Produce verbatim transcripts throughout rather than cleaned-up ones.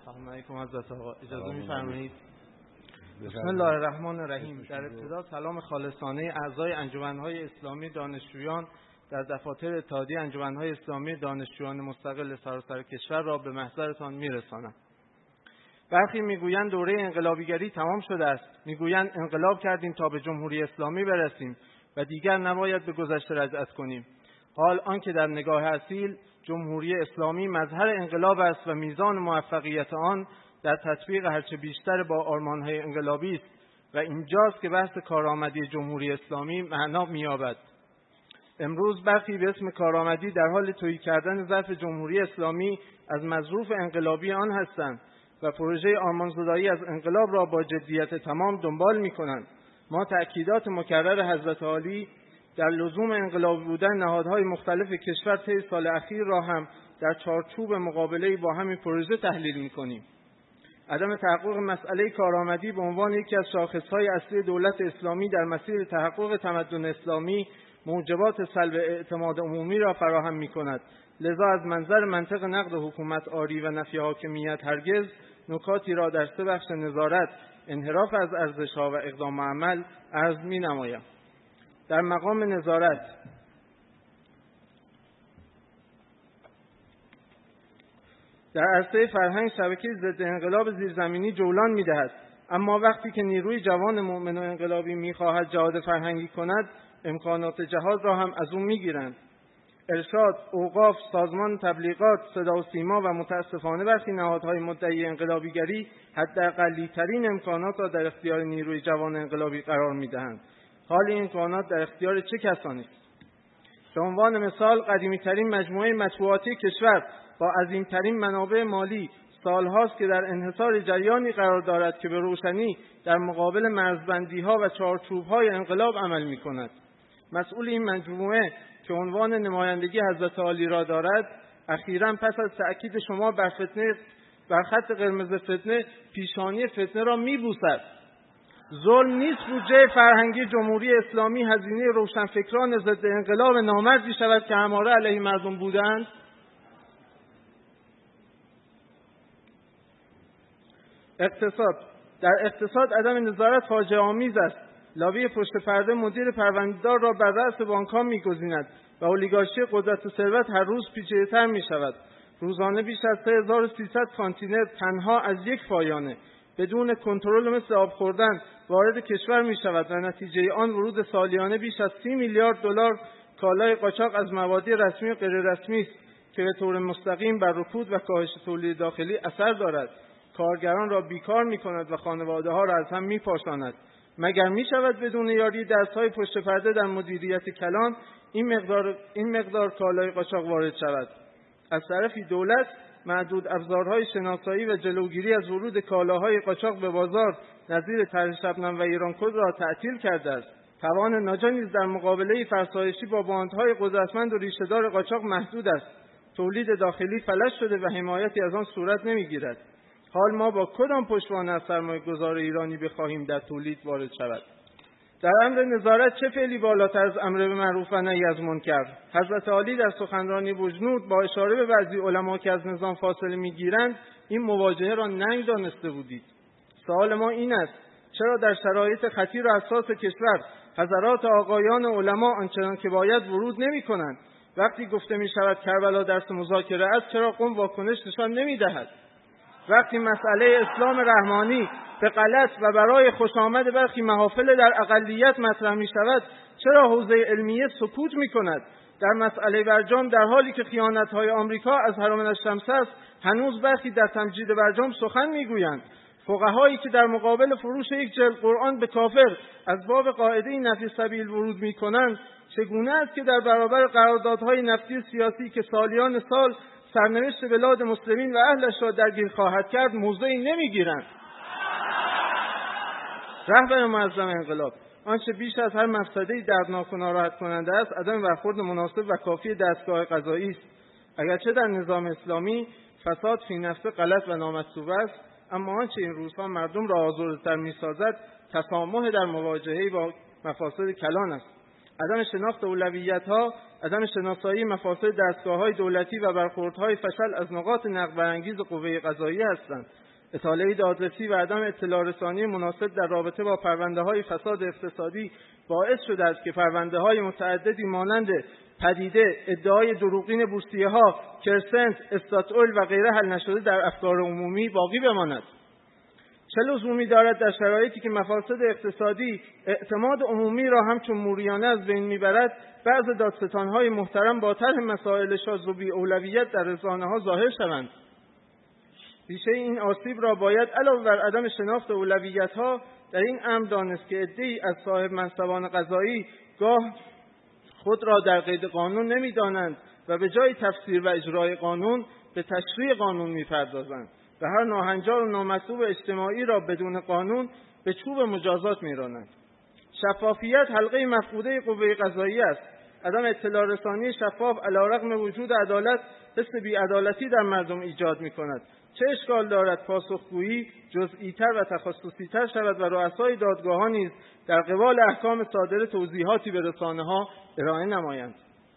سلام علیکم حضرت آقا. اجازه می‌فرمایید؟ بسم الله الرحمن الرحیم. در ابتدا سلام خالصانه اعضای انجمن‌های اسلامی دانشجویان در دفاتر اتحادیه انجمن‌های اسلامی دانشجویان مستقل سراسر کشور را به محضرتان می‌رسانم. برخی میگویند دوره انقلابیگری تمام شده است. میگویند انقلاب کردیم تا به جمهوری اسلامی برسیم و دیگر نباید به گذشته رجعت کنیم. حال آنکه در نگاه اصیل جمهوری اسلامی مظهر انقلاب است و میزان موفقیت آن در تطبیق هرچه بیشتر با آرمان‌های انقلابی است و اینجاست که بحث کارآمدی جمهوری اسلامی معنا می‌یابد. امروز برخی به اسم کارآمدی در حال تهی کردن ظرف جمهوری اسلامی از مظروف انقلابی آن هستند و پروژه آرمانزدایی از انقلاب را با جدیت تمام دنبال می‌کنند. ما تأکیدات مکرر حضرت عالی در لزوم انقلابی بودن نهادهای مختلف کشور طی سال اخیر را هم در چارچوب مقابله با همین پروژه تحلیل می‌کنیم. عدم تحقق مسئله کارآمدی به عنوان یکی از شاخصهای اصلی دولت اسلامی در مسیر تحقق تمدن اسلامی موجبات سلب اعتماد عمومی را فراهم می‌کند. لذا از منظر منطق نقد حکومت آری و نفی حاکمیت هرگز نکاتی را در سه بخش نظارت، انحراف از ارزش‌ها و اقدام عمل عرض می‌نمایم. در مقام نظارت در عرصه فرهنگ شبکه ضد انقلاب زیرزمینی جولان می‌دهد، اما وقتی که نیروی جوان مؤمن و انقلابی می‌خواهد جهاد فرهنگی کند، امکانات جهاد را هم از او می‌گیرند. ارشاد، اوقاف، سازمان تبلیغات، صدا و سیما و متاسفانه برخی نهادهای مدعی انقلابیگری حداقلی‌ترین امکانات را در اختیار نیروی جوان انقلابی قرار می‌دهند. حال این امکانات در اختیار چه کسانی است؟ به عنوان مثال قدیمی‌ترین مجموعه مطبوعاتی کشور با عظیم‌ترین منابع مالی سالهاست که در انحصار جریانی قرار دارد که به روشنی در مقابل مرزبندی‌ها و چارچوب‌های انقلاب عمل می‌کند. مسئول این مجموعه که عنوان نمایندگی حضرت عالی را دارد، اخیراً پس از تأکید شما بر فتنه بر خط قرمز فتنه، پیشانی فتنه را می‌بوسد. ظلم نیست بودجه فرهنگی جمهوری اسلامی هزینه روشنفکران ضد انقلاب نامردی شود که هماره علیه مردم بودند؟ اقتصاد. در اقتصاد عدم نظارت فاجعه آمیز است. لابی پشت پرده مدیر پرونده‌دار را بر رأس بانک‌ها می‌گزیند و اولیگارشی قدرت و ثروت هر روز پیچیده‌تر می‌شود. روزانه بیش از سه هزار و سیصد کانتینر تنها از یک پایانه بدون کنترل مثل آب خوردن وارد کشور می‌شود و نتیجه آن ورود سالیانه بیش از سی میلیارد دلار کالای قاچاق از موادی رسمی و غیر رسمی است که به طور مستقیم بر رکود و کاهش تولید داخلی اثر دارد. کارگران را بیکار می‌کند و خانواده‌ها را از هم می‌پاشاند. مگر می‌شود بدون یاری دست‌های پشت پرده در مدیریت کلان این مقدار این مقدار کالای قاچاق وارد شود؟ از طرفی دولت محدود ابزارهای شناسایی و جلوگیری از ورود کالاهای قاچاق به بازار نظیر طرح شبنم و ایرانکد را تعطیل کرده است. توان ناجا نیز در مقابله فرسایشی با باندهای قدرتمند و ریشه‌دار قاچاق محدود است. تولید داخلی فلج شده و حمایتی از آن صورت نمی‌گیرد. حال ما با کدام پشتوانه از سرمایه‌گذار ایرانی بخواهیم در تولید وارد شود؟ در امر نظارت چه فعلی بالاتر از امر به معروف و نهی از منکر؟ حضرت عالی در سخنرانی بجنورد با اشاره به بعضی علما که از نظام فاصله می‌گیرند این مواجهه را ننگ دانسته بودید. سوال ما این است: چرا در شرایط خطیر و حساس کشور حضرات آقایان علما آنچنان که باید ورود نمی‌کنند؟ وقتی گفته می‌شود کربلا درس مذاکره است، چرا قم واکنش نشان نمی‌دهد؟ وقتی مسئله اسلام رحمانی به غلط و برای خوشامد برخی محافل در اقلیت مطرح می شود، چرا حوزه علمیه سکوت می کند؟ در مسئله برجام در حالی که خیانت‌های آمریکا از حرم الشمس است، هنوز برخی در تمجید برجام سخن می گویند. فقهایی که در مقابل فروش یک جلد قرآن به کافر از باب قاعده نفی سبیل ورود می کنند، چگونه است که در برابر قراردادهای نفتی سیاسی که سالیان سال سرنوشت بلاد مسلمین و اهلش را درگیر خواهد کرد موضعی نمیگیرند؟ رهبر معظم انقلاب: آنچه بیش از هر مفسده‌ای دردناک و ناراحت کننده است عدم برخورد مناسب و کافی دستگاه قضایی است. اگرچه در نظام اسلامی فساد فی نفسه غلط و نامطلوب است، اما آنچه این روزها مردم را آزرده‌تر می‌سازد تسامح در مواجهه با مفاسد کلان است. عدم شناخت اولویت‌ها، عدم شناسایی مفاسد دستگاه‌های دولتی و برخوردهای فشل از نقاط نقد برانگیز قوه قضاییه هستند. اطاله دادرسی و عدم اطلاع رسانی مناسب در رابطه با پرونده‌های فساد اقتصادی باعث شده است که پرونده‌های متعددی مانند پدیده ادعای دروغین بورسیه‌ها، کرسنت، استاتول و غیره حل نشده در افکار عمومی باقی بماند. چه لزومی دارد در شرایطی که مفاسد اقتصادی اعتماد عمومی را همچون موریانه از بین میبرد، بعض دادستان‌های محترم با طرح مسائل شاذ و بی اولویت در رسانه‌ها ظاهر شوند؟ ریشه این آسیب را باید علاوه بر عدم شناخت اولویت‌ها در این امر دانست که عده‌ای از صاحب منصبان قضایی گاه خود را در قید قانون نمی‌دانند و به جای تفسیر و اجرای قانون به تشریع قانون می‌پردازند و هر ناهنجار و نامطلوب اجتماعی را بدون قانون به چوب مجازات می‌رانند. شفافیت حلقه مفقوده قوه قضاییه است. عدم اطلاع رسانی شفاف علی‌رغم وجود عدالت حس بی‌عدالتی در مردم ایجاد می‌کند. چه اشکال دارد پاسخگویی جزئی‌تر و تخصصی‌تر شود و رؤسای دادگاه‌ها نیز در قبال احکام صادره توضیحاتی به رسانه‌ها ارائه نمایند.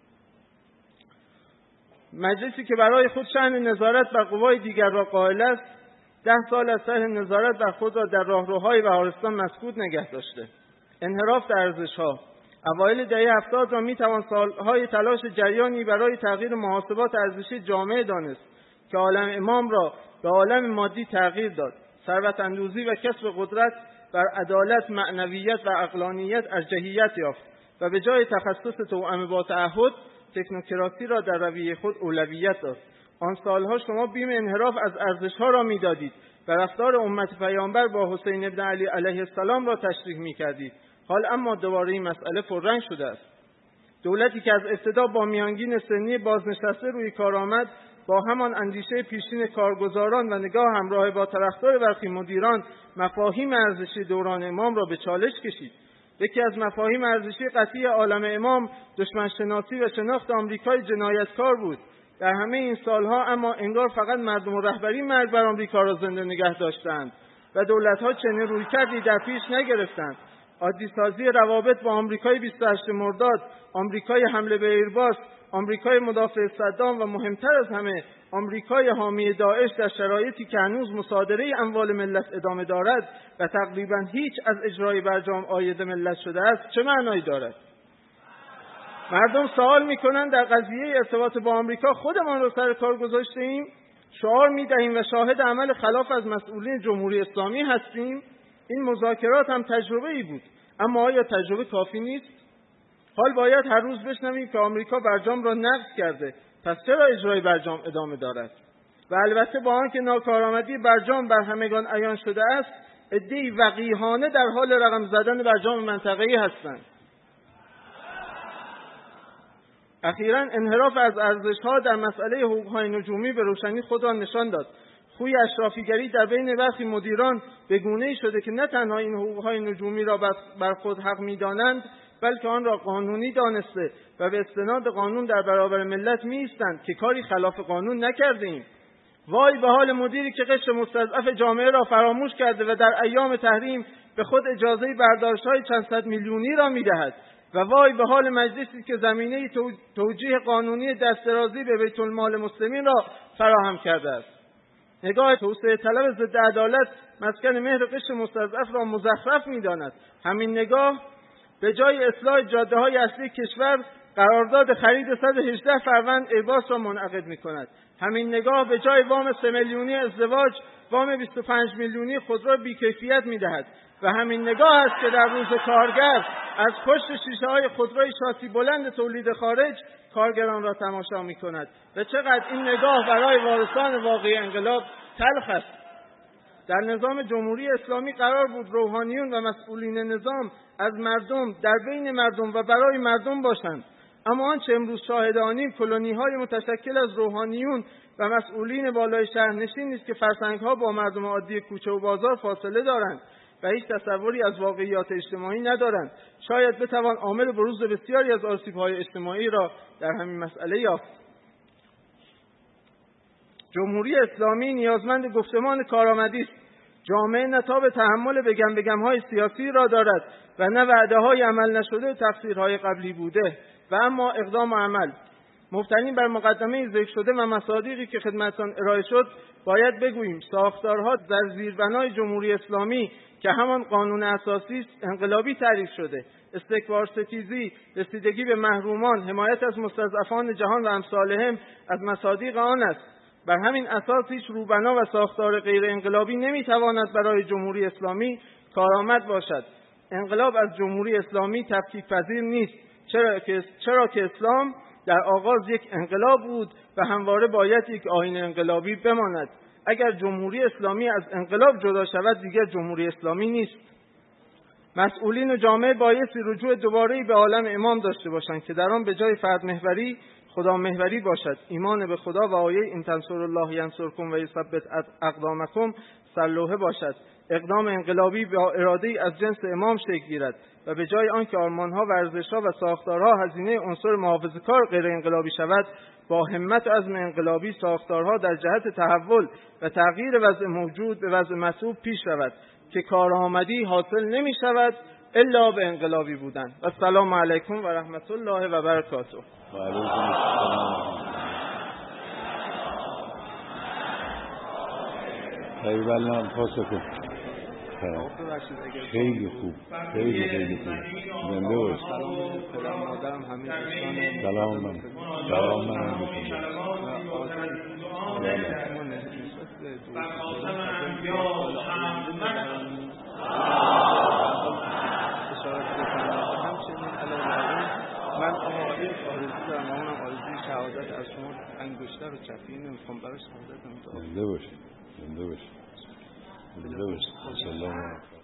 مجلسی که برای خود شأن نظارت بر قوای دیگر را قائل است، ده سال از طرح نظارت بر خود را در راهروهای بهارستان مسکوت نگه داشته. انحراف در ارزش‌ها اوایل دهه هفتاد را می‌توان سالهای تلاش جریانی برای تغییر محاسبات ارزشی جامعه دانست که عالم امام را به عالم مادی تغییر داد. ثروت اندوزی و کسب قدرت بر عدالت، معنویت و عقلانیت ارجحیت یافت و به جای تخصص توأم با تعهد، تکنوکراسی را در رویه خود اولویت داد. آن سالها شما بیم انحراف از ارزش‌ها را می‌دادید و رفتار امت پیامبر با حسین ابن علی علیه السلام را تشریح می‌کردید. حال اما دوباره این مسئله پررنگ شده است. دولتی که از ابتدا با میانگین سنی بازنشسته روی کار آمد، با همان اندیشه پیشین کارگزاران و نگاه همراه با طرفدار برخی مدیران مفاهیم ارزشی دوران امام را به چالش کشید. یکی از مفاهیم ارزشی قطعی عالم امام دشمن شناسی و شناخت آمریکای جنایتکار بود. در همه این سالها اما انگار فقط مردم و رهبری مرگ بر آمریکا را زنده نگه داشتند و دولت‌ها چنین رویکردی در پیش نگرفتند. عادی سازی روابط با آمریکای بیست و هشتم مرداد، آمریکای حمله به ایرباس، آمریکای مدافع صدام و مهمتر از همه آمریکای حامی داعش در شرایطی که هنوز مصادره اموال ملت ادامه دارد و تقریبا هیچ از اجرای برجام عاید ملت شده است، چه معنایی دارد؟ مردم سوال میکنند در قضیه ارتباط با آمریکا خودمان را سر کار گذاشته ایم، شعار میدهیم و شاهد عمل خلاف از مسئولین جمهوری اسلامی هستیم. این مذاکرات هم تجربه ای بود، اما آیا تجربه کافی نیست؟ حال باید هر روز بشنویم که آمریکا برجام را نقض کرده، پس چرا اجرای برجام ادامه دارد؟ و البته با آنکه ناکارآمدی برجام بر همگان عیان شده است، عده‌ای وقیحانه در حال رقم زدن برجام منطقه‌ای هستند. اخیراً انحراف از ارزش‌ها در مسئله حقوق‌های نجومی به روشنی خود را نشان داد. خوی اشرافیگری در بین برخی مدیران به گونه‌ای شده که نه تنها این حقوق‌های نجومی را بر خود حق می‌دانند، بلکه آن را قانونی دانسته و به استناد قانون در برابر ملت می‌ایستند که کاری خلاف قانون نکردیم. وای به حال مدیری که قشر مستضعف جامعه را فراموش کرده و در ایام تحریم به خود اجازه برداشت‌های چند صد میلیونی را می‌دهد. و وای به حال مجلسی که زمینه توجیه قانونی دست درازی به بیت المال مسلمین را فراهم کرده است. نگاه توسعه طلب ضد عدالت مسکن مهر قشر مستضعف را مزخرف می‌داند. همین نگاه به جای اصلاح جاده‌های اصلی کشور قرارداد خرید صد و هجده فروند ایرباس را منعقد می‌کند. همین نگاه به جای وام سه میلیونی ازدواج وام بیست و پنج میلیونی خودرو بی‌کیفیت می‌دهد. و همین نگاه است که در روز کارگر از پشت شیشه‌های خودروی شاسی بلند تولید خارج کارگران را تماشا می‌کند. و چقدر این نگاه برای وارثان واقعی انقلاب تلخ است. در نظام جمهوری اسلامی قرار بود روحانیون و مسئولین نظام از مردم، در بین مردم و برای مردم باشند. اما آنچه امروز شاهد آنیم کلونی‌های متشکل از روحانیون و مسئولین بالای شهرنشین نیست که فرسنگ‌ها با مردم عادی کوچه و بازار فاصله دارند و هیچ تصوری از واقعیات اجتماعی ندارند. شاید بتوان عامل بروز بسیاری از آسیب‌های اجتماعی را در همین مسئله یافت. جمهوری اسلامی نیازمند گفتمان کارآمدی است جامعه نه تاب تحمل بگم بگم های سیاسی را دارد و نه وعده های عمل نشده و تقصیرهای قبلی بوده و اما اقدام و عمل مبتنی بر مقدمه ذکر شده و مصادیقی که خدمتتان ارائه شد باید بگوییم ساختارها در زیربنای جمهوری اسلامی که همان قانون اساسی است انقلابی تعریف شده. استکبار ستیزی، رسیدگی به محرومان، حمایت از مستضعفان جهان و امثالهم از مصادیق آن است. بر همین اساس هیچ روبنا و ساختار غیر انقلابی نمیتواند برای جمهوری اسلامی کارآمد باشد. انقلاب از جمهوری اسلامی تفکیک پذیر نیست، چرا که چرا که اسلام در آغاز یک انقلاب بود و همواره باید یک آیین انقلابی بماند. اگر جمهوری اسلامی از انقلاب جدا شود دیگر جمهوری اسلامی نیست. مسئولین و جامعه بایستی رجوع دوباره‌ای به عالم امام داشته باشند که در آن به جای فرد محوری خدا محوری باشد. ایمان به خدا و آیه این تنصر الله ینصرکم و یثبت اقدامکم سلوحه باشد. اقدام انقلابی با اراده‌ای از جنس امام شکل گیرد و به جای آنکه آرمان‌ها و ارزش‌ها و ساختارها هزینه عنصر محافظه‌کار غیر انقلابی شود، با همت و عزم انقلابی ساختارها در جهت تحول و تغییر وضع موجود به وضع مطلوب پیش رود که کارآمدی حاصل نمی شود الا به انقلابی بودن. السلام علیکم و رحمت الله و برکاته. و علیکم السلام. ایوالله پاسخ خیلی خوب، خیلی خیلی خوب. زنده باش. سلام مادرم همه دوستان. سلام من. سلام من هم من آقای آرزو دارم و اونم آرزوی شهادت از شما انگشتر و چفیه نمیخوام برای شهادت هم. زنده باش. زنده باش. زنده باش. سلام.